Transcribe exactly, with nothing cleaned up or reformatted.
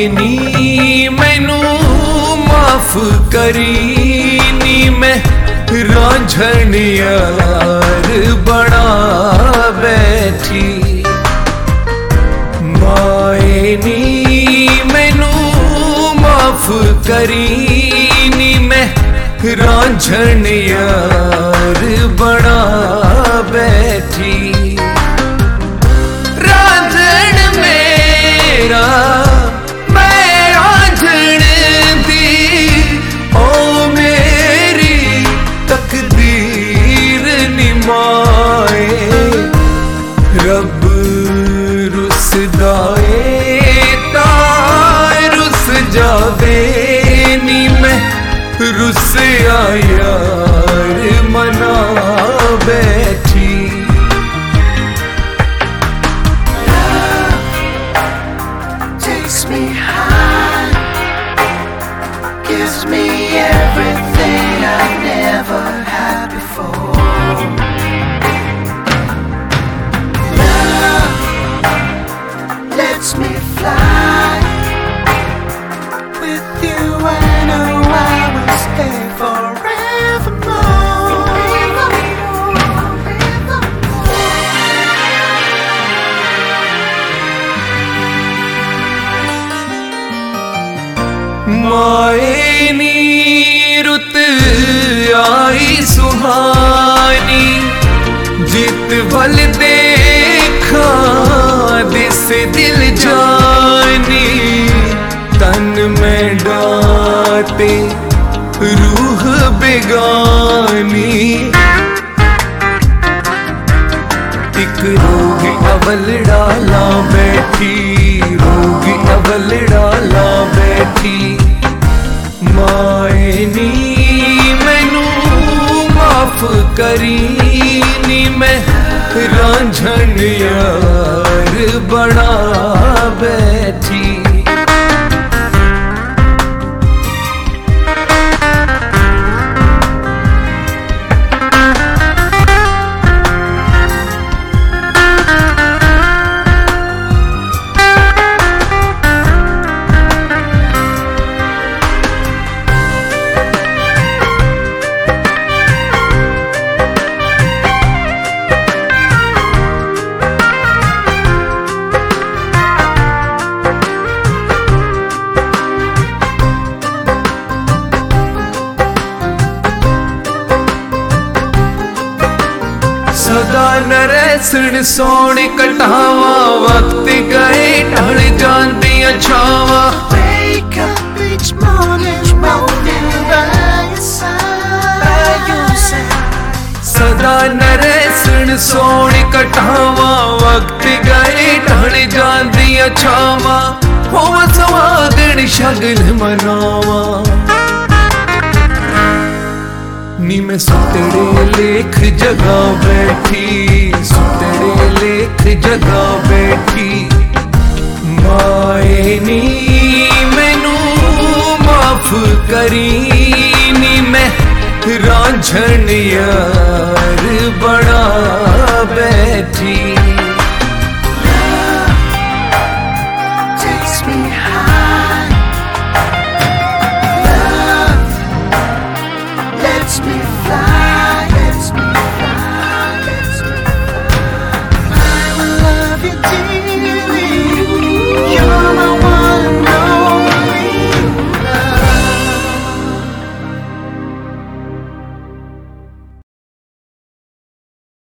नी मैनू माफ करी नी मैं रांझण यार बना बैठी। माए नी मैनू माफ करी नी मैं रांझण यार बना बैठी। रांझण मेरा मैं रांझण दी ओ मेरी तकदीर निमाए। रब रुसदा ए तां रुस जावे नी मैं रुसिया यार मना बैठी। Takes me high, gives me everything I never had before. Love lets me fly. With you I know I will stay forevermore. माए नी रुत आई सुहानी जित वल देखा दिस दिल जानी। तन में डाते रूह बेगानी एक रोग अवल डाला बैठी रोग अवल डाला बैठी। माए नी मैनू माफ करी नी मैं रांझण यार बना बैठी। सदा नरैसण सोने कटावा वक्त गए ढल जांदियां Chhaava. Wake up each morning, morning by your side, by your side. सदा नरैसण सोने कटावा वक्त गए ढल जांदियां छावा। होवा सवागण शगन मनावा नी मैं सुतड़े लेख जगा बैठी सुतड़े लेख जगा बैठी। माए नी मैनू माफ करी नी मैं रांझण यार बना बैठी।